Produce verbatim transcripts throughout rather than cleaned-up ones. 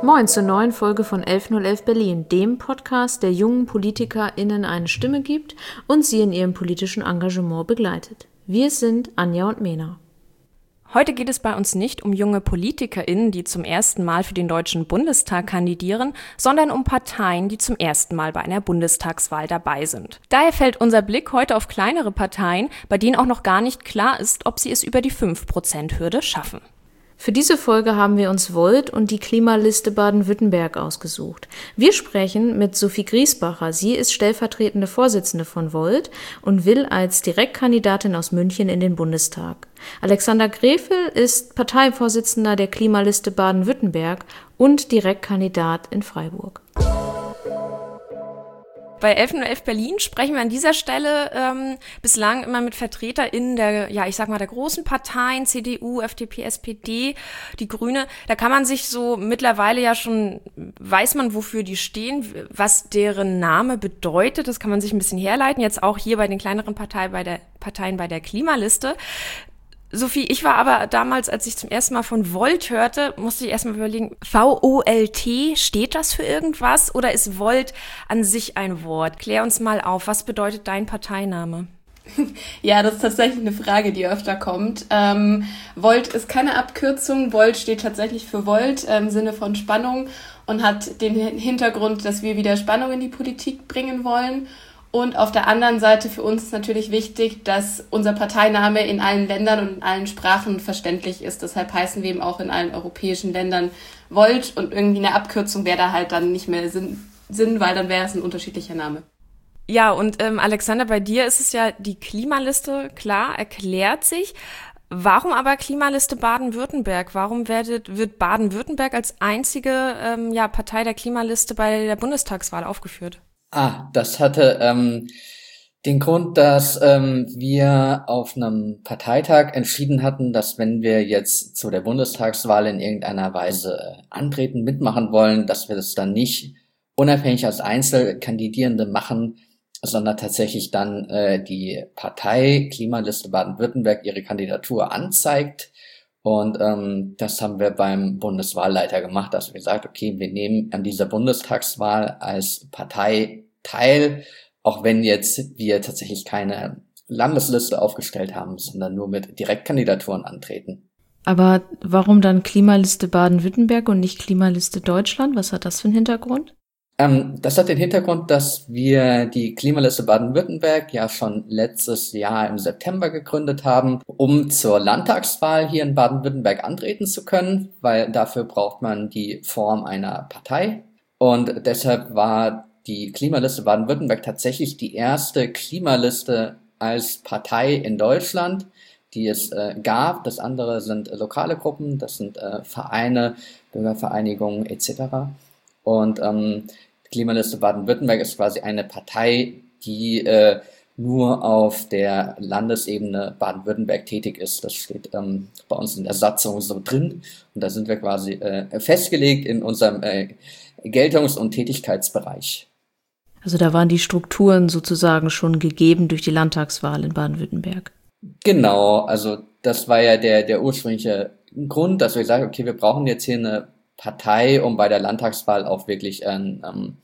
Moin zur neuen Folge von elf null elf Berlin, dem Podcast, der jungen PolitikerInnen eine Stimme gibt und sie in ihrem politischen Engagement begleitet. Wir sind Anja und Mena. Heute geht es bei uns nicht um junge PolitikerInnen, die zum ersten Mal für den Deutschen Bundestag kandidieren, sondern um Parteien, die zum ersten Mal bei einer Bundestagswahl dabei sind. Daher fällt unser Blick heute auf kleinere Parteien, bei denen auch noch gar nicht klar ist, ob sie es über die fünf Prozent Hürde schaffen. Für diese Folge haben wir uns Volt und die Klimaliste Baden-Württemberg ausgesucht. Wir sprechen mit Sophie Griesbacher. Sie ist stellvertretende Vorsitzende von Volt und will als Direktkandidatin aus München in den Bundestag. Alexander Grefel ist Parteivorsitzender der Klimaliste Baden-Württemberg und Direktkandidat in Freiburg. Bei elf null elf Berlin sprechen wir an dieser Stelle ähm, bislang immer mit VertreterInnen der, ja, ich sag mal, der großen Parteien, C D U, F D P, S P D, die Grüne. Da kann man sich so mittlerweile ja schon, weiß man, wofür die stehen, was deren Name bedeutet. Das kann man sich ein bisschen herleiten. Jetzt auch hier bei den kleineren Partei, bei der, Parteien bei der Klimaliste. Sophie, ich war aber damals, als ich zum ersten Mal von Volt hörte, musste ich erstmal überlegen, V O L T, steht das für irgendwas oder ist Volt an sich ein Wort? Klär uns mal auf, was bedeutet dein Parteiname? Ja, das ist tatsächlich eine Frage, die öfter kommt. Ähm, Volt ist keine Abkürzung, Volt steht tatsächlich für Volt im Sinne von Spannung und hat den Hintergrund, dass wir wieder Spannung in die Politik bringen wollen. Und auf der anderen Seite für uns ist natürlich wichtig, dass unser Parteiname in allen Ländern und in allen Sprachen verständlich ist. Deshalb heißen wir eben auch in allen europäischen Ländern Volt und irgendwie eine Abkürzung wäre da halt dann nicht mehr Sinn, Sinn weil dann wäre es ein unterschiedlicher Name. Ja, und ähm, Alexander, bei dir ist es ja die Klimaliste, klar, erklärt sich. Warum aber Klimaliste Baden-Württemberg? Warum werdet, wird Baden-Württemberg als einzige ähm, ja, Partei der Klimaliste bei der Bundestagswahl aufgeführt? Ah, das hatte ähm, den Grund, dass ähm, wir auf einem Parteitag entschieden hatten, dass wenn wir jetzt zu der Bundestagswahl in irgendeiner Weise äh, antreten, mitmachen wollen, dass wir das dann nicht unabhängig als Einzelkandidierende machen, sondern tatsächlich dann äh, die Partei Klimaliste Baden-Württemberg ihre Kandidatur anzeigt. Und ähm, das haben wir beim Bundeswahlleiter gemacht, dass wir gesagt, okay, wir nehmen an dieser Bundestagswahl als Partei teil, auch wenn jetzt wir tatsächlich keine Landesliste aufgestellt haben, sondern nur mit Direktkandidaturen antreten. Aber warum dann Klimaliste Baden-Württemberg und nicht Klimaliste Deutschland? Was hat das für einen Hintergrund? Ähm, das hat den Hintergrund, dass wir die Klimaliste Baden-Württemberg ja schon letztes Jahr im September gegründet haben, um zur Landtagswahl hier in Baden-Württemberg antreten zu können, weil dafür braucht man die Form einer Partei. Und deshalb war die Klimaliste Baden-Württemberg tatsächlich die erste Klimaliste als Partei in Deutschland, die es äh, gab. Das andere sind äh, lokale Gruppen, das sind äh, Vereine, Bürgervereinigungen et cetera. Und ähm, Klimaliste Baden-Württemberg ist quasi eine Partei, die äh, nur auf der Landesebene Baden-Württemberg tätig ist. Das steht ähm, bei uns in der Satzung so drin. Und da sind wir quasi äh, festgelegt in unserem äh, Geltungs- und Tätigkeitsbereich. Also da waren die Strukturen sozusagen schon gegeben durch die Landtagswahl in Baden-Württemberg. Genau, also das war ja der, der ursprüngliche Grund, dass wir gesagt haben, okay, wir brauchen jetzt hier eine Partei, um bei der Landtagswahl auch wirklich einen, ähm,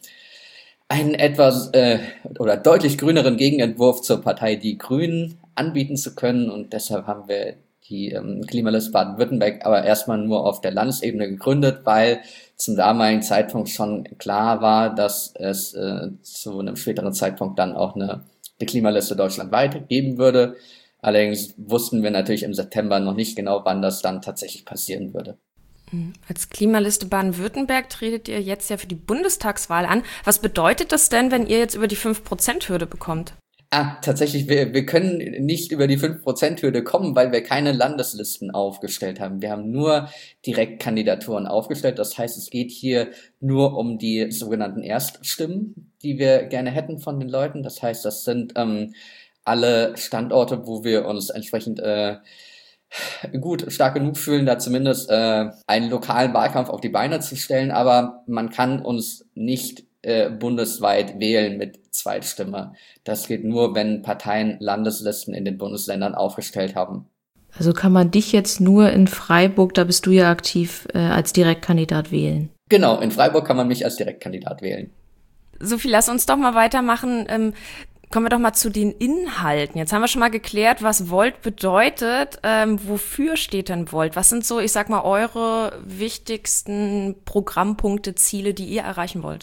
einen etwas äh, oder deutlich grüneren Gegenentwurf zur Partei Die Grünen anbieten zu können. Und deshalb haben wir die ähm, Klimaliste Baden-Württemberg aber erstmal nur auf der Landesebene gegründet, weil zum damaligen Zeitpunkt schon klar war, dass es äh, zu einem späteren Zeitpunkt dann auch eine, eine Klimaliste deutschlandweit geben würde. Allerdings wussten wir natürlich im September noch nicht genau, wann das dann tatsächlich passieren würde. Als Klimaliste Baden-Württemberg tretet ihr jetzt ja für die Bundestagswahl an. Was bedeutet das denn, wenn ihr jetzt über die fünf Prozent Hürde bekommt? Ah, tatsächlich, wir, wir können nicht über die fünf Prozent Hürde kommen, weil wir keine Landeslisten aufgestellt haben. Wir haben nur Direktkandidaturen aufgestellt. Das heißt, es geht hier nur um die sogenannten Erststimmen, die wir gerne hätten von den Leuten. Das heißt, das sind ähm, alle Standorte, wo wir uns entsprechend äh, gut, stark genug fühlen, da zumindest äh, einen lokalen Wahlkampf auf die Beine zu stellen. Aber man kann uns nicht äh, bundesweit wählen mit Zweitstimme. Das geht nur, wenn Parteien Landeslisten in den Bundesländern aufgestellt haben. Also kann man dich jetzt nur in Freiburg, da bist du ja aktiv, äh, als Direktkandidat wählen? Genau, in Freiburg kann man mich als Direktkandidat wählen. Sophie, lass uns doch mal weitermachen. Ähm, kommen wir doch mal zu den Inhalten. Jetzt haben wir schon mal geklärt, was Volt bedeutet. Ähm, wofür steht denn Volt? Was sind so, ich sag mal, eure wichtigsten Programmpunkte, Ziele, die ihr erreichen wollt?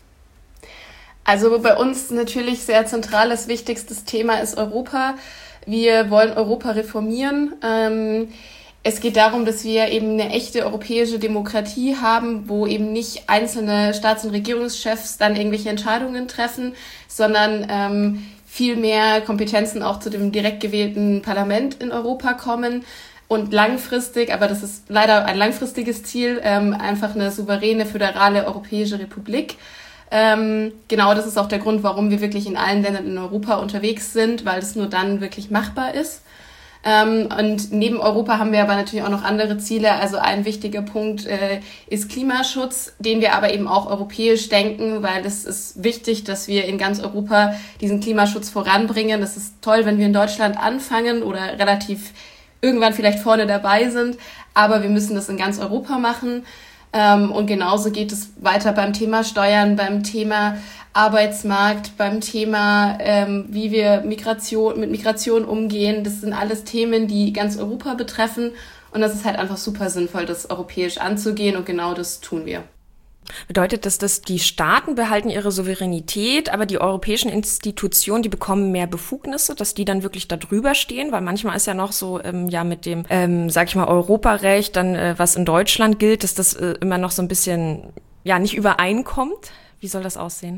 Also bei uns natürlich sehr zentrales, wichtigstes Thema ist Europa. Wir wollen Europa reformieren. Ähm, Es geht darum, dass wir eben eine echte europäische Demokratie haben, wo eben nicht einzelne Staats- und Regierungschefs dann irgendwelche Entscheidungen treffen, sondern ähm, viel mehr Kompetenzen auch zu dem direkt gewählten Parlament in Europa kommen und langfristig, aber das ist leider ein langfristiges Ziel, ähm, einfach eine souveräne, föderale europäische Republik. Ähm, genau, das ist auch der Grund, warum wir wirklich in allen Ländern in Europa unterwegs sind, weil es nur dann wirklich machbar ist. Ähm, und neben Europa haben wir aber natürlich auch noch andere Ziele. Also ein wichtiger Punkt äh, ist Klimaschutz, den wir aber eben auch europäisch denken, weil es ist wichtig, dass wir in ganz Europa diesen Klimaschutz voranbringen. Das ist toll, wenn wir in Deutschland anfangen oder relativ irgendwann vielleicht vorne dabei sind, aber wir müssen das in ganz Europa machen. Ähm, und genauso geht es weiter beim Thema Steuern, beim Thema Arbeitsmarkt, beim Thema, ähm, wie wir Migration mit Migration umgehen. Das sind alles Themen, die ganz Europa betreffen. Und das ist halt einfach super sinnvoll, das europäisch anzugehen. Und genau das tun wir. Bedeutet das, dass die Staaten behalten ihre Souveränität, aber die europäischen Institutionen, die bekommen mehr Befugnisse, dass die dann wirklich da drüber stehen? Weil manchmal ist ja noch so, ähm, ja, mit dem, ähm, sag ich mal, Europarecht, dann, äh, was in Deutschland gilt, dass das äh, immer noch so ein bisschen, ja, nicht übereinkommt. Wie soll das aussehen?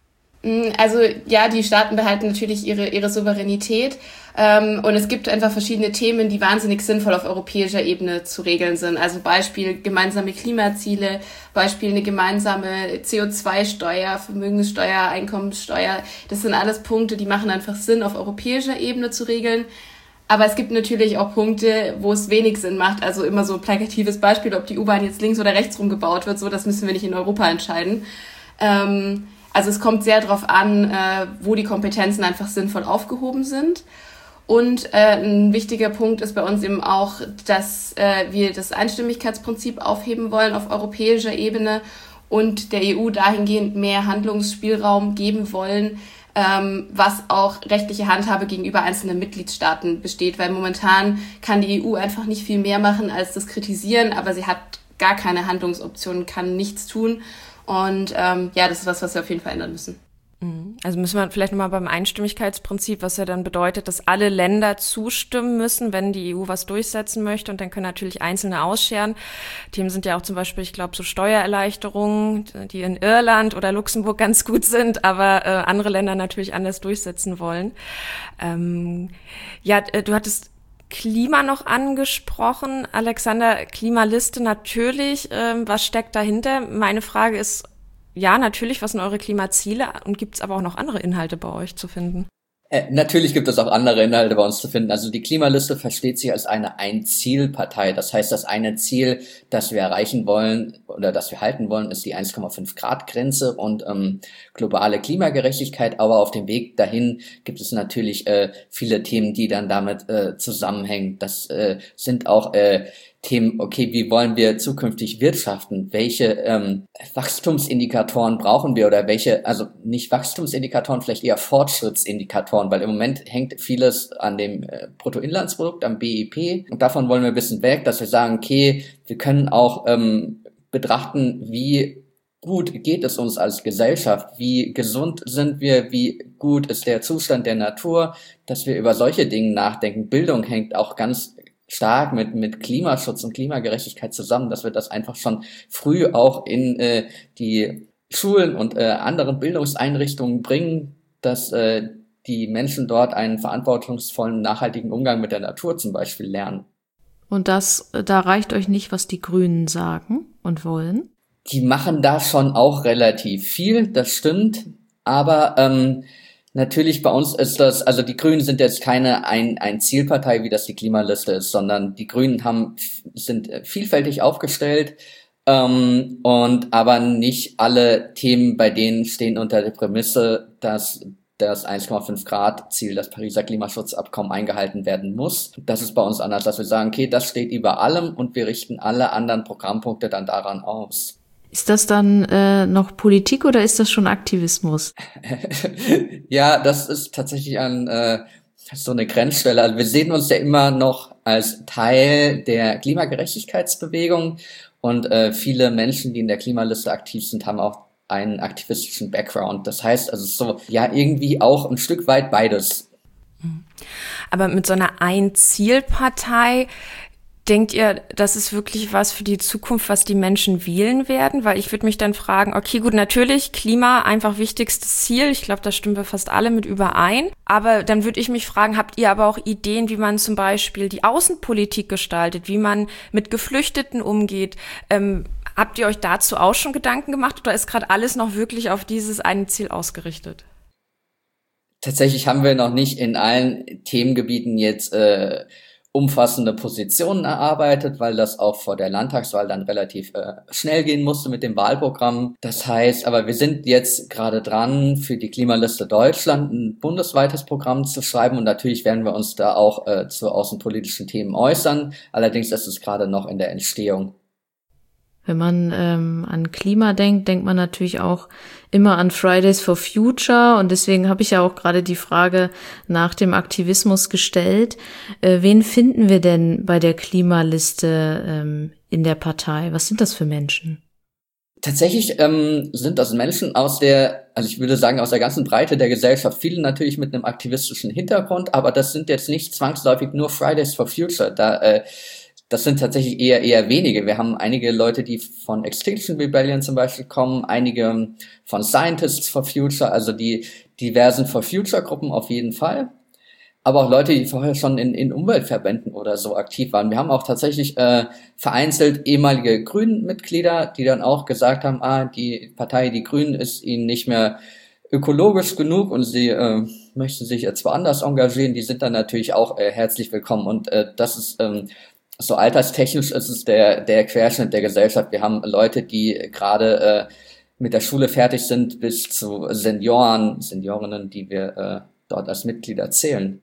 Also ja, die Staaten behalten natürlich ihre ihre Souveränität ähm, und es gibt einfach verschiedene Themen, die wahnsinnig sinnvoll auf europäischer Ebene zu regeln sind. Also Beispiel gemeinsame Klimaziele, Beispiel eine gemeinsame C O zwei Steuer, Vermögenssteuer, Einkommenssteuer. Das sind alles Punkte, die machen einfach Sinn, auf europäischer Ebene zu regeln. Aber es gibt natürlich auch Punkte, wo es wenig Sinn macht. Also immer so ein plakatives Beispiel, ob die U-Bahn jetzt links oder rechts rum gebaut wird, so das müssen wir nicht in Europa entscheiden. Ähm, Also es kommt sehr darauf an, äh, wo die Kompetenzen einfach sinnvoll aufgehoben sind. Und äh, ein wichtiger Punkt ist bei uns eben auch, dass äh, wir das Einstimmigkeitsprinzip aufheben wollen auf europäischer Ebene und der E U dahingehend mehr Handlungsspielraum geben wollen, ähm, was auch rechtliche Handhabe gegenüber einzelnen Mitgliedstaaten besteht. Weil momentan kann die E U einfach nicht viel mehr machen als das kritisieren, aber sie hat gar keine Handlungsoptionen, kann nichts tun. Und ähm, ja, das ist was, was wir auf jeden Fall ändern müssen. Also müssen wir vielleicht nochmal beim Einstimmigkeitsprinzip, was ja dann bedeutet, dass alle Länder zustimmen müssen, wenn die E U was durchsetzen möchte. Und dann können natürlich Einzelne ausscheren. Themen sind ja auch zum Beispiel, ich glaube, so Steuererleichterungen, die in Irland oder Luxemburg ganz gut sind, aber äh, andere Länder natürlich anders durchsetzen wollen. Ähm, ja, du hattest Klima noch angesprochen. Alexander, Klimaliste natürlich. Ähm, was steckt dahinter? Meine Frage ist, ja, natürlich, was sind eure Klimaziele? Und gibt es aber auch noch andere Inhalte bei euch zu finden? Äh, natürlich gibt es auch andere Inhalte bei uns zu finden. Also die Klimaliste versteht sich als eine Ein-Ziel-Partei. Das heißt, das eine Ziel, das wir erreichen wollen oder das wir halten wollen, ist die eins Komma fünf Grad Grenze und ähm, globale Klimagerechtigkeit. Aber auf dem Weg dahin gibt es natürlich äh, viele Themen, die dann damit äh, zusammenhängen. Das äh, sind auch äh, Themen, okay, wie wollen wir zukünftig wirtschaften? Welche ähm, Wachstumsindikatoren brauchen wir oder welche, also nicht Wachstumsindikatoren, vielleicht eher Fortschrittsindikatoren, weil im Moment hängt vieles an dem äh, Bruttoinlandsprodukt, am B I P und davon wollen wir ein bisschen weg, dass wir sagen, okay, wir können auch ähm, betrachten, wie gut geht es uns als Gesellschaft, wie gesund sind wir, wie gut ist der Zustand der Natur, dass wir über solche Dinge nachdenken. Bildung hängt auch ganz stark mit mit Klimaschutz und Klimagerechtigkeit zusammen, dass wir das einfach schon früh auch in äh, die Schulen und äh, anderen Bildungseinrichtungen bringen, dass äh, die Menschen dort einen verantwortungsvollen, nachhaltigen Umgang mit der Natur zum Beispiel lernen. Und das, da reicht euch nicht, was die Grünen sagen und wollen? Die machen da schon auch relativ viel, das stimmt, aber ähm, natürlich, bei uns ist das, also die Grünen sind jetzt keine ein, ein Zielpartei, wie das die Klimaliste ist, sondern die Grünen haben, sind vielfältig aufgestellt, ähm, und aber nicht alle Themen bei denen stehen unter der Prämisse, dass das eins Komma fünf Grad Ziel, das Pariser Klimaschutzabkommen eingehalten werden muss. Das ist bei uns anders, dass wir sagen, okay, das steht über allem und wir richten alle anderen Programmpunkte dann daran aus. Ist das dann äh, noch Politik oder ist das schon Aktivismus? Ja, das ist tatsächlich ein, äh, so eine Grenzstelle. Also wir sehen uns ja immer noch als Teil der Klimagerechtigkeitsbewegung und äh, viele Menschen, die in der Klimaliste aktiv sind, haben auch einen aktivistischen Background. Das heißt also so, ja, irgendwie auch ein Stück weit beides. Aber mit so einer Ein-Ziel-Partei, denkt ihr, das ist wirklich was für die Zukunft, was die Menschen wählen werden? Weil ich würde mich dann fragen, okay, gut, natürlich, Klima, einfach wichtigstes Ziel. Ich glaube, da stimmen wir fast alle mit überein. Aber dann würde ich mich fragen, habt ihr aber auch Ideen, wie man zum Beispiel die Außenpolitik gestaltet, wie man mit Geflüchteten umgeht? Ähm, habt ihr euch dazu auch schon Gedanken gemacht oder ist gerade alles noch wirklich auf dieses eine Ziel ausgerichtet? Tatsächlich haben wir noch nicht in allen Themengebieten jetzt äh, umfassende Positionen erarbeitet, weil das auch vor der Landtagswahl dann relativ äh, schnell gehen musste mit dem Wahlprogramm. Das heißt, aber wir sind jetzt gerade dran, für die Klimaliste Deutschland ein bundesweites Programm zu schreiben und natürlich werden wir uns da auch äh, zu außenpolitischen Themen äußern. Allerdings ist es gerade noch in der Entstehung. Wenn man ähm, an Klima denkt, denkt man natürlich auch immer an Fridays for Future und deswegen habe ich ja auch gerade die Frage nach dem Aktivismus gestellt. Äh, wen finden wir denn bei der Klimaliste ähm, in der Partei? Was sind das für Menschen? Tatsächlich ähm, sind das Menschen aus der, also ich würde sagen aus der ganzen Breite der Gesellschaft, viele natürlich mit einem aktivistischen Hintergrund, aber das sind jetzt nicht zwangsläufig nur Fridays for Future. Da äh, Das sind tatsächlich eher eher wenige. Wir haben einige Leute, die von Extinction Rebellion zum Beispiel kommen, einige von Scientists for Future, also die diversen For Future Gruppen auf jeden Fall. Aber auch Leute, die vorher schon in, in Umweltverbänden oder so aktiv waren. Wir haben auch tatsächlich äh, vereinzelt ehemalige Grünen-Mitglieder, die dann auch gesagt haben, ah, die Partei, die Grünen, ist ihnen nicht mehr ökologisch genug und sie äh, möchten sich jetzt woanders engagieren. Die sind dann natürlich auch äh, herzlich willkommen. Und äh, das ist ähm, so alterstechnisch ist es der der Querschnitt der Gesellschaft. Wir haben Leute, die gerade äh, mit der Schule fertig sind, bis zu Senioren, Seniorinnen, die wir äh, dort als Mitglieder zählen.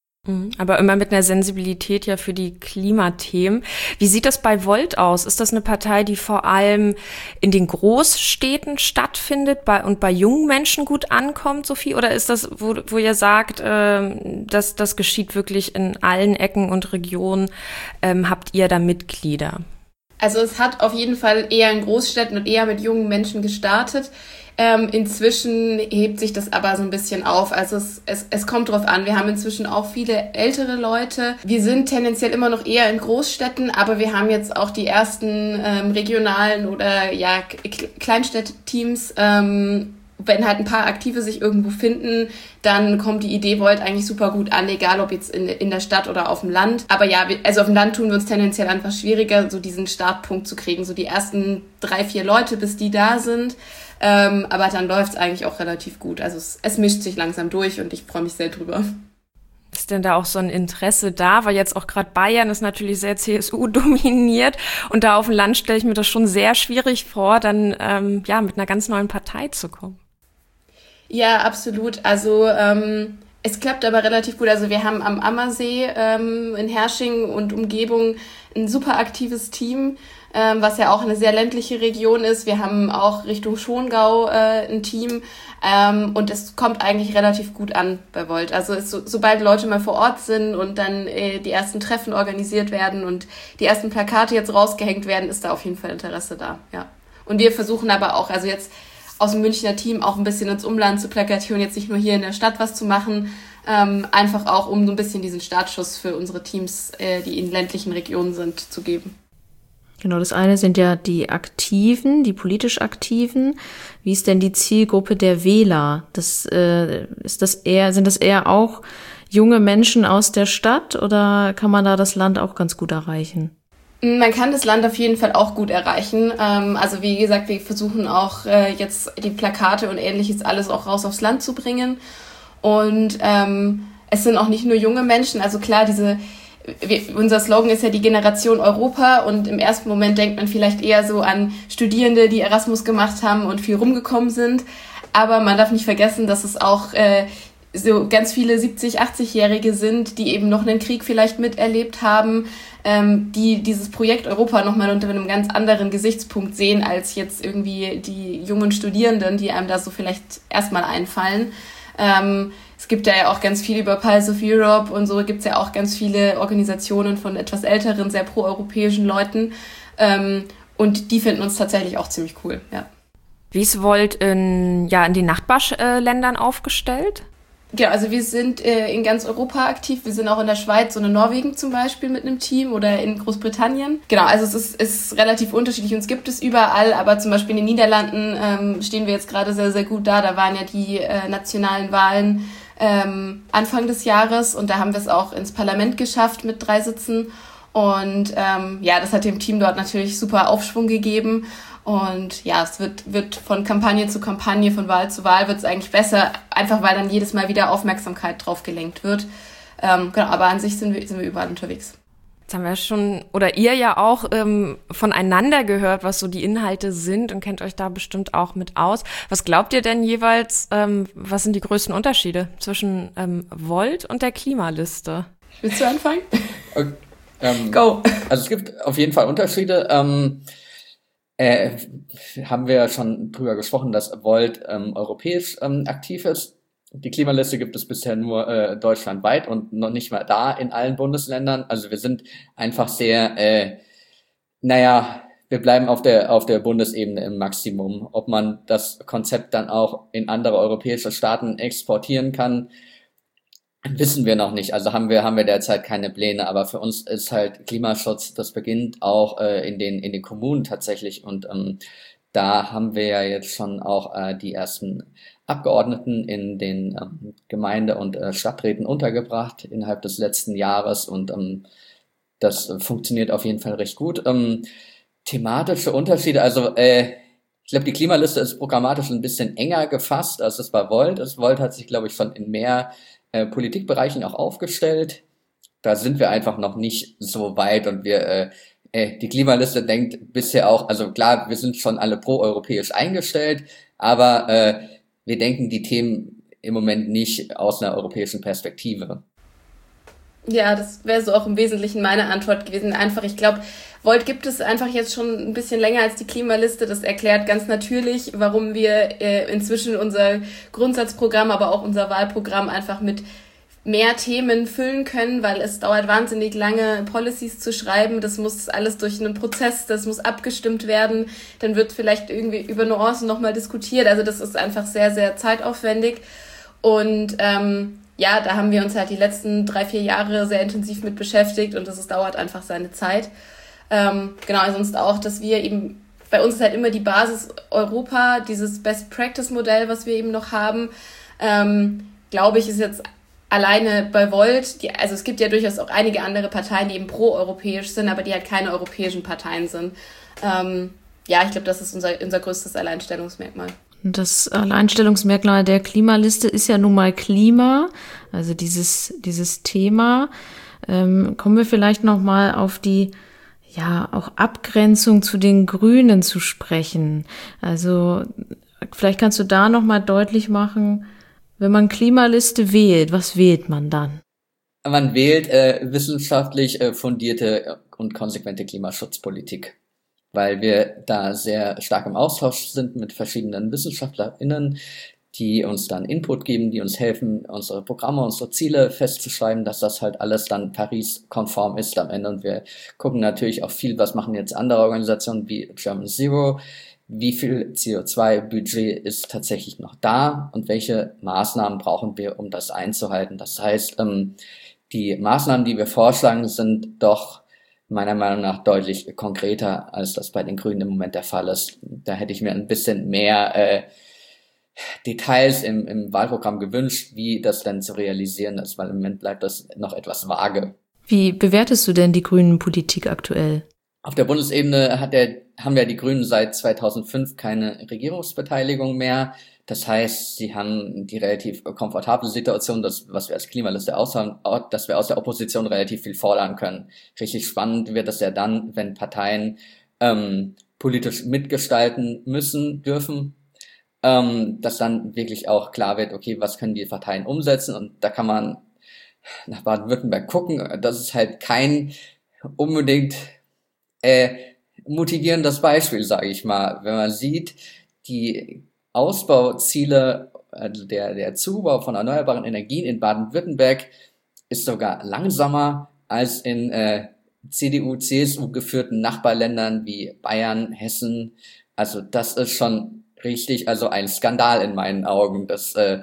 Aber immer mit einer Sensibilität ja für die Klimathemen. Wie sieht das bei Volt aus? Ist das eine Partei, die vor allem in den Großstädten stattfindet bei, und bei jungen Menschen gut ankommt, Sophie? Oder ist das, wo, wo ihr sagt, ähm, dass das geschieht wirklich in allen Ecken und Regionen? Ähm, habt ihr da Mitglieder? Also es hat auf jeden Fall eher in Großstädten und eher mit jungen Menschen gestartet. Ähm, inzwischen hebt sich das aber so ein bisschen auf. Also es, es, es kommt drauf an. Wir haben inzwischen auch viele ältere Leute. Wir sind tendenziell immer noch eher in Großstädten, aber wir haben jetzt auch die ersten ähm, regionalen oder ja Kleinstädtteams. Ähm, wenn halt ein paar Aktive sich irgendwo finden, dann kommt die Idee Volt eigentlich super gut an, egal ob jetzt in, in der Stadt oder auf dem Land. Aber ja, also auf dem Land tun wir uns tendenziell einfach schwieriger, so diesen Startpunkt zu kriegen. So die ersten drei, vier Leute, bis die da sind. Ähm, aber dann läuft es eigentlich auch relativ gut. Also es, es mischt sich langsam durch und ich freue mich sehr drüber. Ist denn da auch so ein Interesse da? Weil jetzt auch gerade Bayern ist natürlich sehr C S U-dominiert und da auf dem Land stelle ich mir das schon sehr schwierig vor, dann ähm, ja mit einer ganz neuen Partei zu kommen. Ja, absolut. Also ähm, es klappt aber relativ gut. Also wir haben am Ammersee ähm, in Herrsching und Umgebung ein super aktives Team, ähm, was ja auch eine sehr ländliche Region ist. Wir haben auch Richtung Schongau äh, ein Team ähm, und es kommt eigentlich relativ gut an bei Volt. Also es, so, sobald Leute mal vor Ort sind und dann äh, die ersten Treffen organisiert werden und die ersten Plakate jetzt rausgehängt werden, ist da auf jeden Fall Interesse da. Ja. Und wir versuchen aber auch, also jetzt aus dem Münchner Team auch ein bisschen ins Umland zu plakatieren, jetzt nicht nur hier in der Stadt was zu machen, ähm, einfach auch, um so ein bisschen diesen Startschuss für unsere Teams, äh, die in ländlichen Regionen sind, zu geben. Genau, das eine sind ja die Aktiven, die politisch Aktiven. Wie ist denn die Zielgruppe der Wähler? Das, äh, ist das eher, sind das eher auch junge Menschen aus der Stadt oder kann man da das Land auch ganz gut erreichen? Man kann das Land auf jeden Fall auch gut erreichen. Also wie gesagt, wir versuchen auch jetzt die Plakate und Ähnliches alles auch raus aufs Land zu bringen. Und ähm, es sind auch nicht nur junge Menschen. Also klar, diese wir, unser Slogan ist ja die Generation Europa. Und im ersten Moment denkt man vielleicht eher so an Studierende, die Erasmus gemacht haben und viel rumgekommen sind. Aber man darf nicht vergessen, dass es auch äh, so ganz viele siebzig-, achtzig-Jährige sind, die eben noch einen Krieg vielleicht miterlebt haben, ähm, die dieses Projekt Europa nochmal unter einem ganz anderen Gesichtspunkt sehen, als jetzt irgendwie die jungen Studierenden, die einem da so vielleicht erstmal einfallen. Ähm, es gibt ja auch ganz viel über Pulse of Europe und so gibt es ja auch ganz viele Organisationen von etwas älteren, sehr pro-europäischen Leuten. Ähm, und die finden uns tatsächlich auch ziemlich cool, ja. Wie ist Volt in, ja, in den Nachbarländern aufgestellt? Genau, also wir sind äh, in ganz Europa aktiv. Wir sind auch in der Schweiz und in Norwegen zum Beispiel mit einem Team oder in Großbritannien. Genau, also es ist, ist relativ unterschiedlich. Uns gibt es überall, aber zum Beispiel in den Niederlanden ähm, stehen wir jetzt gerade sehr, sehr gut da. Da waren ja die äh, nationalen Wahlen ähm, Anfang des Jahres und da haben wir es auch ins Parlament geschafft mit drei Sitzen. Und ähm, ja, das hat dem Team dort natürlich super Aufschwung gegeben. Und ja, es wird, wird von Kampagne zu Kampagne, von Wahl zu Wahl wird es eigentlich besser, einfach weil dann jedes Mal wieder Aufmerksamkeit drauf gelenkt wird. Ähm, genau, aber an sich sind wir, sind wir überall unterwegs. Jetzt haben wir schon, oder ihr ja auch, ähm, voneinander gehört, was so die Inhalte sind und kennt euch da bestimmt auch mit aus. Was glaubt ihr denn jeweils, ähm, was sind die größten Unterschiede zwischen ähm, Volt und der Klimaliste? Willst du anfangen? Okay, ähm, Go! Also es gibt auf jeden Fall Unterschiede. Ähm, Äh, haben wir schon drüber gesprochen, dass Volt ähm, europäisch ähm, aktiv ist. Die Klimaliste gibt es bisher nur äh, deutschlandweit und noch nicht mal da in allen Bundesländern. Also wir sind einfach sehr, äh, naja, wir bleiben auf der auf der Bundesebene im Maximum. Ob man das Konzept dann auch in andere europäische Staaten exportieren kann, wissen wir noch nicht. Also haben wir haben wir derzeit keine Pläne, aber für uns ist halt Klimaschutz, das beginnt auch äh, in den in den Kommunen tatsächlich und ähm, da haben wir ja jetzt schon auch äh, die ersten Abgeordneten in den ähm, Gemeinde- und äh, Stadträten untergebracht innerhalb des letzten Jahres und ähm, das äh, funktioniert auf jeden Fall recht gut. Ähm, thematische Unterschiede, also äh, ich glaube, die Klimaliste ist programmatisch ein bisschen enger gefasst, als es bei Volt ist. Volt hat sich, glaube ich, schon in mehr Äh, Politikbereichen auch aufgestellt. Da sind wir einfach noch nicht so weit und wir, äh, äh, die Klimaliste denkt bisher auch, also klar, wir sind schon alle pro-europäisch eingestellt, aber äh, wir denken die Themen im Moment nicht aus einer europäischen Perspektive. Ja, das wäre so auch im Wesentlichen meine Antwort gewesen. Einfach, ich glaube, Volt gibt es einfach jetzt schon ein bisschen länger als die Klimaliste. Das erklärt ganz natürlich, warum wir äh, inzwischen unser Grundsatzprogramm, aber auch unser Wahlprogramm einfach mit mehr Themen füllen können, weil es dauert wahnsinnig lange, Policies zu schreiben. Das muss alles durch einen Prozess, das muss abgestimmt werden. Dann wird vielleicht irgendwie über Nuancen nochmal diskutiert. Also das ist einfach sehr, sehr zeitaufwendig. Und ähm, ja, da haben wir uns halt die letzten drei, vier Jahre sehr intensiv mit beschäftigt und das ist, dauert einfach seine Zeit. Ähm, genau, sonst auch, dass wir eben, bei uns ist halt immer die Basis Europa, dieses Best-Practice-Modell, was wir eben noch haben, ähm, glaube ich, ist jetzt alleine bei Volt, die, also es gibt ja durchaus auch einige andere Parteien, die eben pro-europäisch sind, aber die halt keine europäischen Parteien sind. Ähm, ja, ich glaube, das ist unser, unser größtes Alleinstellungsmerkmal. Das Alleinstellungsmerkmal der Klimaliste ist ja nun mal Klima, also dieses, dieses Thema. Ähm, kommen wir vielleicht noch mal auf die ja auch Abgrenzung zu den Grünen zu sprechen. Also vielleicht kannst du da noch mal deutlich machen, wenn man Klimaliste wählt, was wählt man dann? Man wählt äh, wissenschaftlich äh, fundierte und konsequente Klimaschutzpolitik, weil wir da sehr stark im Austausch sind mit verschiedenen WissenschaftlerInnen, die uns dann Input geben, die uns helfen, unsere Programme, unsere Ziele festzuschreiben, dass das halt alles dann Paris-konform ist am Ende. Und wir gucken natürlich auch viel, was machen jetzt andere Organisationen wie German Zero, wie viel C O zwei Budget ist tatsächlich noch da und welche Maßnahmen brauchen wir, um das einzuhalten. Das heißt, ähm, die Maßnahmen, die wir vorschlagen, sind doch meiner Meinung nach deutlich konkreter, als das bei den Grünen im Moment der Fall ist. Da hätte ich mir ein bisschen mehr äh, Details im, im Wahlprogramm gewünscht, wie das denn zu realisieren ist, weil im Moment bleibt das noch etwas vage. Wie bewertest du denn die grünen Politik aktuell? Auf der Bundesebene hat der, haben ja die Grünen seit zweitausendfünf keine Regierungsbeteiligung mehr. Das heißt, sie haben die relativ komfortable Situation, dass, was wir als Klimaliste aushaben, dass wir aus der Opposition relativ viel fordern können. Richtig spannend wird es ja dann, wenn Parteien ähm, politisch mitgestalten müssen, dürfen. ähm, dass dann wirklich auch klar wird, okay, was können die Parteien umsetzen, und da kann man nach Baden-Württemberg gucken. Das ist halt kein unbedingt äh, motivierendes Beispiel, sage ich mal. Wenn man sieht, die Ausbauziele, also der, der Zubau von erneuerbaren Energien in Baden-Württemberg ist sogar langsamer als in äh, C D U, C S U geführten Nachbarländern wie Bayern, Hessen. Also das ist schon richtig, also ein Skandal in meinen Augen. Das äh,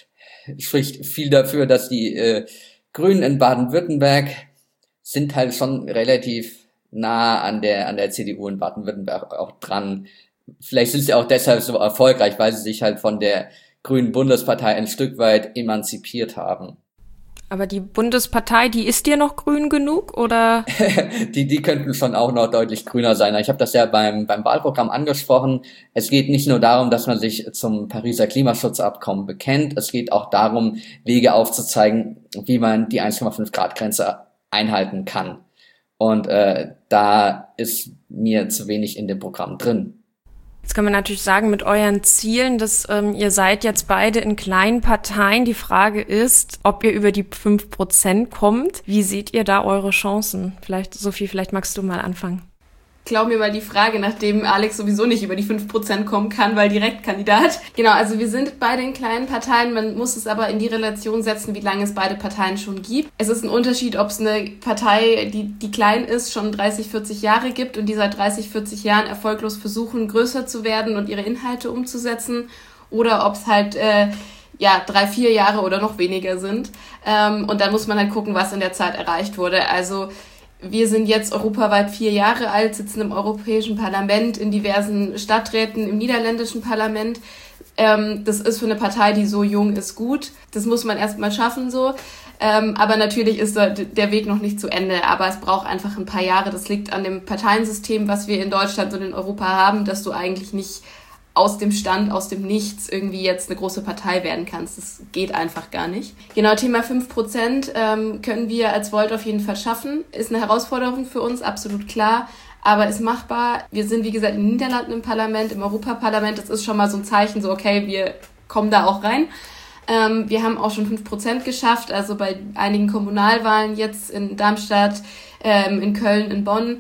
spricht viel dafür, dass die äh, Grünen in Baden-Württemberg sind halt schon relativ nah an der an der C D U in Baden-Württemberg auch dran. Vielleicht sind sie auch deshalb so erfolgreich, weil sie sich halt von der Grünen Bundespartei ein Stück weit emanzipiert haben. Aber die Bundespartei, die ist dir noch grün genug, oder? die die könnten schon auch noch deutlich grüner sein. Ich habe das ja beim beim Wahlprogramm angesprochen. Es geht nicht nur darum, dass man sich zum Pariser Klimaschutzabkommen bekennt. Es geht auch darum, Wege aufzuzeigen, wie man die eins Komma fünf Grad Grenze einhalten kann. Und äh, da ist mir zu wenig in dem Programm drin. Jetzt kann man natürlich sagen, mit euren Zielen, dass ähm, ihr seid jetzt beide in kleinen Parteien. Die Frage ist, ob ihr über die fünf Prozent kommt. Wie seht ihr da eure Chancen? Vielleicht, Sophie, vielleicht magst du mal anfangen. Klau mir mal die Frage, nachdem Alex sowieso nicht über die fünf Prozent kommen kann, weil Direktkandidat. Genau, also wir sind beide in kleinen Parteien, man muss es aber in die Relation setzen, wie lange es beide Parteien schon gibt. Es ist ein Unterschied, ob es eine Partei, die, die klein ist, schon dreißig, vierzig Jahre gibt und die seit dreißig, vierzig Jahren erfolglos versuchen, größer zu werden und ihre Inhalte umzusetzen, oder ob es halt äh, ja drei, vier Jahre oder noch weniger sind. Ähm, und dann muss man halt gucken, was in der Zeit erreicht wurde. Also wir sind jetzt europaweit vier Jahre alt, sitzen im Europäischen Parlament, in diversen Stadträten, im niederländischen Parlament. Ähm, das ist für eine Partei, die so jung ist, gut. Das muss man erstmal schaffen so. Ähm, aber natürlich ist der Weg noch nicht zu Ende. Aber es braucht einfach ein paar Jahre. Das liegt an dem Parteiensystem, was wir in Deutschland und in Europa haben, dass du eigentlich nicht aus dem Stand, aus dem Nichts irgendwie jetzt eine große Partei werden kannst. Das geht einfach gar nicht. Genau, Thema fünf Prozent ähm, können wir als Volt auf jeden Fall schaffen. Ist eine Herausforderung für uns, absolut klar, aber ist machbar. Wir sind, wie gesagt, in den Niederlanden im Parlament, im Europaparlament. Das ist schon mal so ein Zeichen, so okay, wir kommen da auch rein. Ähm, wir haben auch schon fünf Prozent geschafft, also bei einigen Kommunalwahlen jetzt in Darmstadt, ähm, in Köln, in Bonn.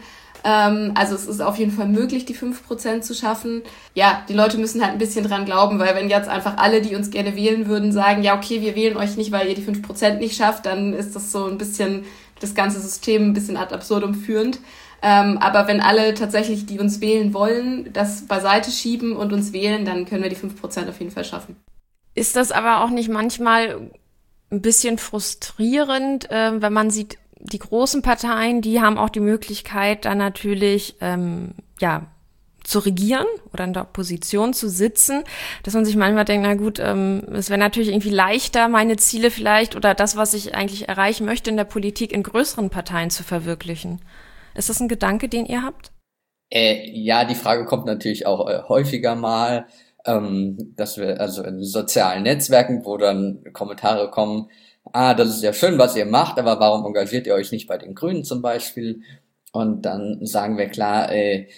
Also es ist auf jeden Fall möglich, die fünf Prozent zu schaffen. Ja, die Leute müssen halt ein bisschen dran glauben, weil wenn jetzt einfach alle, die uns gerne wählen würden, sagen, ja okay, wir wählen euch nicht, weil ihr die fünf Prozent nicht schafft, dann ist das so ein bisschen, das ganze System ein bisschen ad absurdum führend. Aber wenn alle tatsächlich, die uns wählen wollen, das beiseite schieben und uns wählen, dann können wir die fünf Prozent auf jeden Fall schaffen. Ist das aber auch nicht manchmal ein bisschen frustrierend, wenn man sieht, die großen Parteien, die haben auch die Möglichkeit, dann natürlich ähm, ja zu regieren oder in der Opposition zu sitzen, dass man sich manchmal denkt, na gut, ähm, es wäre natürlich irgendwie leichter, meine Ziele vielleicht oder das, was ich eigentlich erreichen möchte in der Politik, in größeren Parteien zu verwirklichen. Ist das ein Gedanke, den ihr habt? Äh, ja, die Frage kommt natürlich auch äh, häufiger mal, ähm, dass wir also in sozialen Netzwerken, wo dann Kommentare kommen, ah, das ist ja schön, was ihr macht, aber warum engagiert ihr euch nicht bei den Grünen zum Beispiel? Und dann sagen wir klar, äh,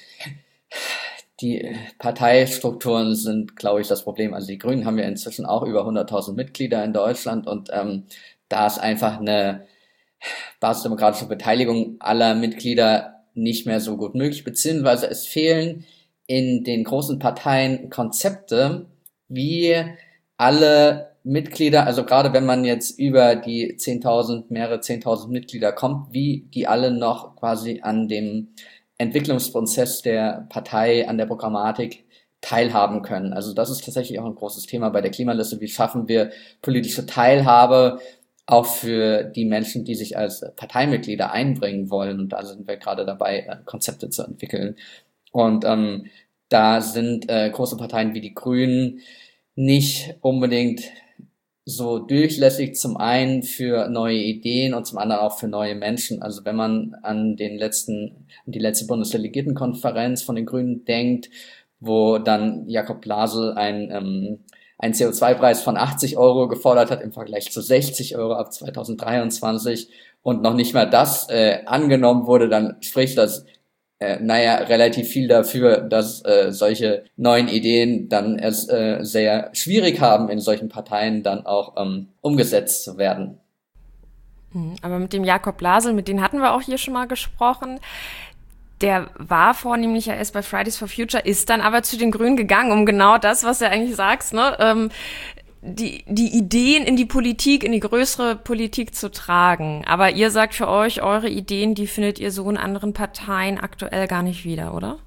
die Parteistrukturen sind, glaube ich, das Problem. Also die Grünen haben ja inzwischen auch über hunderttausend Mitglieder in Deutschland und ähm, da ist einfach eine basisdemokratische Beteiligung aller Mitglieder nicht mehr so gut möglich, beziehungsweise es fehlen in den großen Parteien Konzepte, wie alle Mitglieder, also gerade wenn man jetzt über die zehntausend, mehrere zehntausend Mitglieder kommt, wie die alle noch quasi an dem Entwicklungsprozess der Partei, an der Programmatik teilhaben können. Also das ist tatsächlich auch ein großes Thema bei der Klimaliste. Wie schaffen wir politische Teilhabe auch für die Menschen, die sich als Parteimitglieder einbringen wollen? Und da sind wir gerade dabei, Konzepte zu entwickeln. Und ähm, da sind äh, große Parteien wie die Grünen nicht unbedingt so durchlässig, zum einen für neue Ideen und zum anderen auch für neue Menschen. Also wenn man an den letzten, an die letzte Bundesdelegiertenkonferenz von den Grünen denkt, wo dann Jakob Blasel ein, ähm, einen C O zwei Preis von achtzig Euro gefordert hat im Vergleich zu sechzig Euro ab zweitausenddreiundzwanzig und noch nicht mal das äh, angenommen wurde, dann spricht das äh, naja, relativ viel dafür, dass äh, solche neuen Ideen dann es äh, sehr schwierig haben, in solchen Parteien dann auch ähm, umgesetzt zu werden. Aber mit dem Jakob Blasel, mit dem hatten wir auch hier schon mal gesprochen. Der war vornehmlich ja erst bei Fridays for Future, ist dann aber zu den Grünen gegangen, um genau das, was du eigentlich sagst, ne, ähm, die, die Ideen in die Politik, in die größere Politik zu tragen. Aber ihr sagt für euch, eure Ideen, die findet ihr so in anderen Parteien aktuell gar nicht wieder, oder?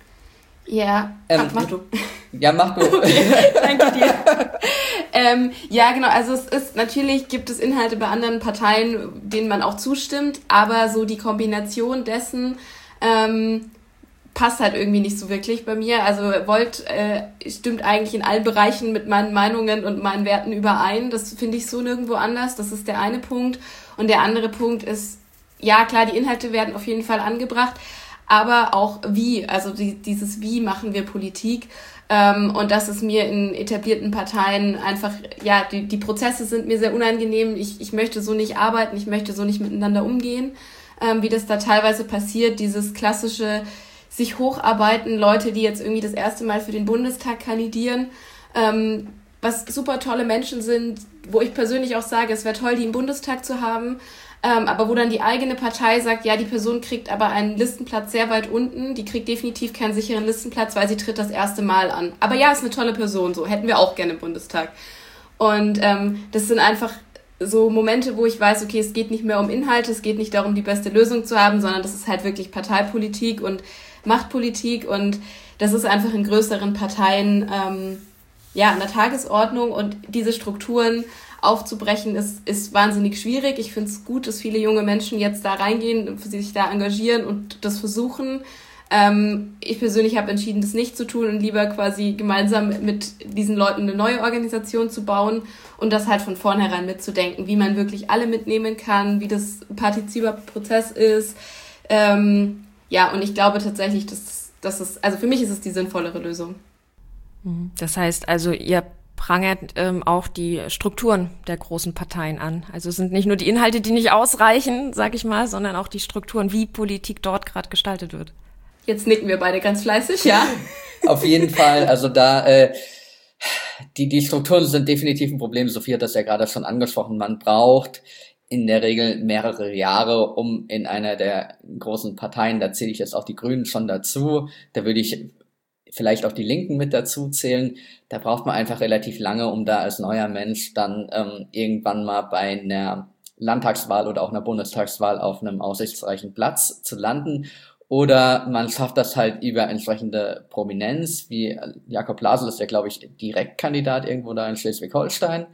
Ja, ähm, Ach, mach du. Ja, mach du. Okay, danke dir. ähm, ja, genau, also es ist, natürlich gibt es Inhalte bei anderen Parteien, denen man auch zustimmt, aber so die Kombination dessen ähm, passt halt irgendwie nicht so wirklich bei mir. Also Volt äh, stimmt eigentlich in allen Bereichen mit meinen Meinungen und meinen Werten überein. Das finde ich so nirgendwo anders. Das ist der eine Punkt. Und der andere Punkt ist, ja klar, die Inhalte werden auf jeden Fall angebracht, aber auch wie, also die, dieses Wie machen wir Politik. Ähm, und das ist mir in etablierten Parteien einfach, ja, die, die Prozesse sind mir sehr unangenehm. Ich, ich möchte so nicht arbeiten, ich möchte so nicht miteinander umgehen, ähm, wie das da teilweise passiert. Dieses klassische sich hocharbeiten, Leute, die jetzt irgendwie das erste Mal für den Bundestag kandidieren, ähm, was super tolle Menschen sind, wo ich persönlich auch sage, es wäre toll, die im Bundestag zu haben, ähm, aber wo dann die eigene Partei sagt, ja, die Person kriegt aber einen Listenplatz sehr weit unten, die kriegt definitiv keinen sicheren Listenplatz, weil sie tritt das erste Mal an. Aber ja, ist eine tolle Person, so hätten wir auch gerne im Bundestag. Und ähm, das sind einfach so Momente, wo ich weiß, okay, es geht nicht mehr um Inhalte, es geht nicht darum, die beste Lösung zu haben, sondern das ist halt wirklich Parteipolitik und Machtpolitik, und das ist einfach in größeren Parteien ähm, ja an der Tagesordnung, und diese Strukturen aufzubrechen ist, ist wahnsinnig schwierig. Ich finde es gut, dass viele junge Menschen jetzt da reingehen, sich da engagieren und das versuchen. Ähm, ich persönlich habe entschieden, das nicht zu tun und lieber quasi gemeinsam mit diesen Leuten eine neue Organisation zu bauen und das halt von vornherein mitzudenken, wie man wirklich alle mitnehmen kann, wie das ein partizipativer Prozess ist. Ähm, ja, und ich glaube tatsächlich, dass das ist, also für mich ist es die sinnvollere Lösung. Das heißt also, ihr prangert ähm, auch die Strukturen der großen Parteien an. Also es sind nicht nur die Inhalte, die nicht ausreichen, sag ich mal, sondern auch die Strukturen, wie Politik dort gerade gestaltet wird. Jetzt nicken wir beide ganz fleißig, ja? Auf jeden Fall, also da, äh, die, die Strukturen sind definitiv ein Problem. Sophie hat das ja gerade schon angesprochen. Man braucht in der Regel mehrere Jahre, um in einer der großen Parteien, da zähle ich jetzt auch die Grünen schon dazu, da würde ich vielleicht auch die Linken mit dazu zählen, da braucht man einfach relativ lange, um da als neuer Mensch dann ähm, irgendwann mal bei einer Landtagswahl oder auch einer Bundestagswahl auf einem aussichtsreichen Platz zu landen. Oder man schafft das halt über entsprechende Prominenz, wie Jakob Blasel ist ja, glaube ich, Direktkandidat irgendwo da in Schleswig-Holstein.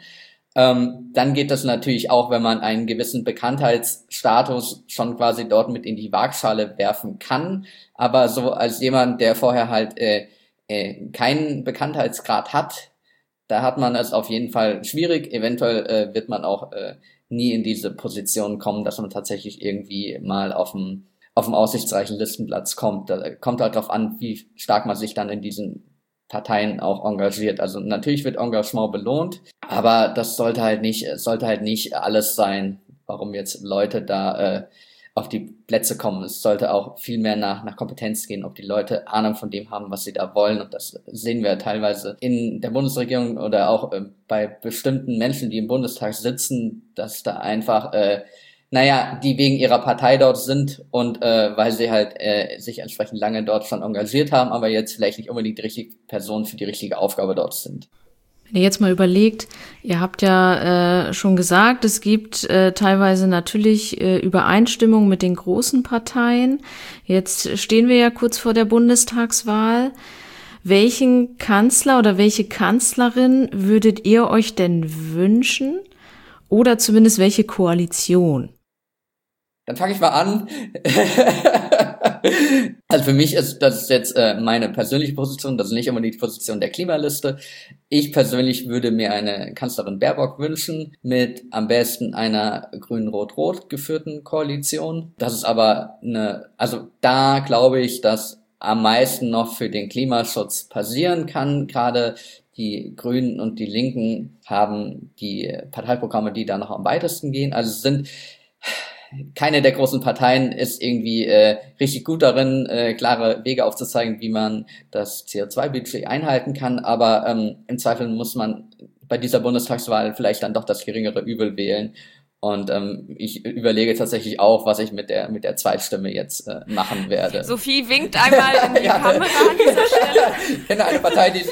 Ähm, dann geht das natürlich auch, wenn man einen gewissen Bekanntheitsstatus schon quasi dort mit in die Waagschale werfen kann. Aber so als jemand, der vorher halt äh, äh, keinen Bekanntheitsgrad hat, da hat man es auf jeden Fall schwierig. Eventuell äh, wird man auch äh, nie in diese Position kommen, dass man tatsächlich irgendwie mal auf dem auf dem aussichtsreichen Listenplatz kommt. Da kommt halt drauf an, wie stark man sich dann in diesen Parteien auch engagiert. Also natürlich wird Engagement belohnt, aber das sollte halt nicht, sollte halt nicht alles sein, warum jetzt Leute da äh, auf die Plätze kommen. Es sollte auch viel mehr nach, nach Kompetenz gehen, ob die Leute Ahnung von dem haben, was sie da wollen. Und das sehen wir teilweise in der Bundesregierung oder auch äh, bei bestimmten Menschen, die im Bundestag sitzen, dass da einfach äh, naja, die wegen ihrer Partei dort sind und äh, weil sie halt äh, sich entsprechend lange dort schon engagiert haben, aber jetzt vielleicht nicht unbedingt die richtige Person für die richtige Aufgabe dort sind. Wenn ihr jetzt mal überlegt, ihr habt ja äh, schon gesagt, es gibt äh, teilweise natürlich äh, Übereinstimmung mit den großen Parteien. Jetzt stehen wir ja kurz vor der Bundestagswahl. Welchen Kanzler oder welche Kanzlerin würdet ihr euch denn wünschen? Oder zumindest welche Koalition? Dann fange ich mal an. Also für mich ist das jetzt äh, meine persönliche Position, das ist nicht unbedingt die Position der Klimaliste. Ich persönlich würde mir eine Kanzlerin Baerbock wünschen, mit am besten einer grün-rot-rot geführten Koalition. Das ist aber eine, also da glaube ich, dass am meisten noch für den Klimaschutz passieren kann. Gerade die Grünen und die Linken haben die Parteiprogramme, die da noch am weitesten gehen. Also es sind keine der großen Parteien ist irgendwie äh, richtig gut darin, äh, klare Wege aufzuzeigen, wie man das C O zwei Budget einhalten kann. Aber ähm, im Zweifel muss man bei dieser Bundestagswahl vielleicht dann doch das geringere Übel wählen. Und ähm, ich überlege tatsächlich auch, was ich mit der mit der Zweitstimme jetzt äh, machen werde. Sophie winkt einmal in die ja, Kamera an dieser Stelle. Ich kenne eine Partei, die...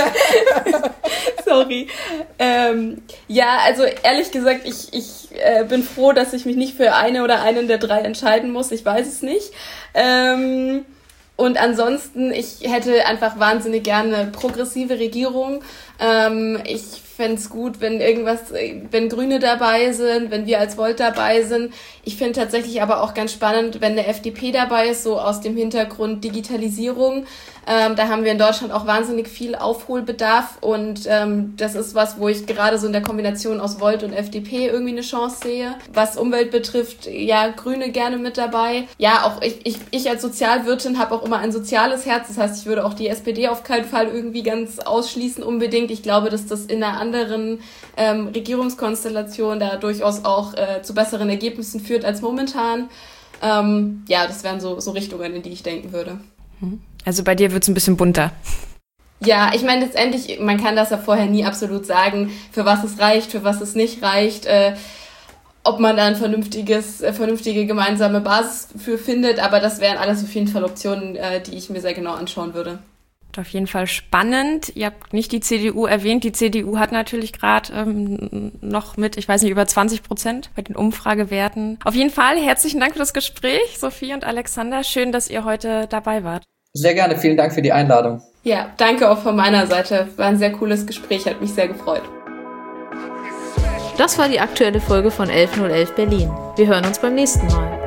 Sorry. Ähm, ja, also ehrlich gesagt, ich, ich äh, bin froh, dass ich mich nicht für eine oder einen der drei entscheiden muss. Ich weiß es nicht. Ähm, und ansonsten, ich hätte einfach wahnsinnig gerne eine progressive Regierung. Ähm, ich fände es gut, wenn irgendwas, wenn Grüne dabei sind, wenn wir als Volt dabei sind. Ich finde tatsächlich aber auch ganz spannend, wenn eine F D P dabei ist, so aus dem Hintergrund Digitalisierung. Ähm, da haben wir in Deutschland auch wahnsinnig viel Aufholbedarf und ähm, das ist was, wo ich gerade so in der Kombination aus Volt und F D P irgendwie eine Chance sehe. Was Umwelt betrifft, ja, Grüne gerne mit dabei. Ja, auch ich, ich, ich als Sozialwirtin habe auch immer ein soziales Herz. Das heißt, ich würde auch die S P D auf keinen Fall irgendwie ganz ausschließen unbedingt. Ich glaube, dass das in einer anderen ähm, Regierungskonstellation da durchaus auch äh, zu besseren Ergebnissen führt als momentan. Ähm, ja, das wären so, so Richtungen, in die ich denken würde. Also bei dir wird's ein bisschen bunter. Ja, ich meine letztendlich, man kann das ja vorher nie absolut sagen, für was es reicht, für was es nicht reicht, äh, ob man da ein vernünftiges, äh, vernünftige gemeinsame Basis für findet, aber das wären alles auf jeden Fall Optionen, äh, die ich mir sehr genau anschauen würde. Auf jeden Fall spannend. Ihr habt nicht die C D U erwähnt. Die C D U hat natürlich gerade ähm, noch mit, ich weiß nicht, über zwanzig Prozent bei den Umfragewerten. Auf jeden Fall herzlichen Dank für das Gespräch, Sophie und Alexander. Schön, dass ihr heute dabei wart. Sehr gerne. Vielen Dank für die Einladung. Ja, danke auch von meiner Seite. War ein sehr cooles Gespräch, hat mich sehr gefreut. Das war die aktuelle Folge von elf null elf Berlin. Wir hören uns beim nächsten Mal.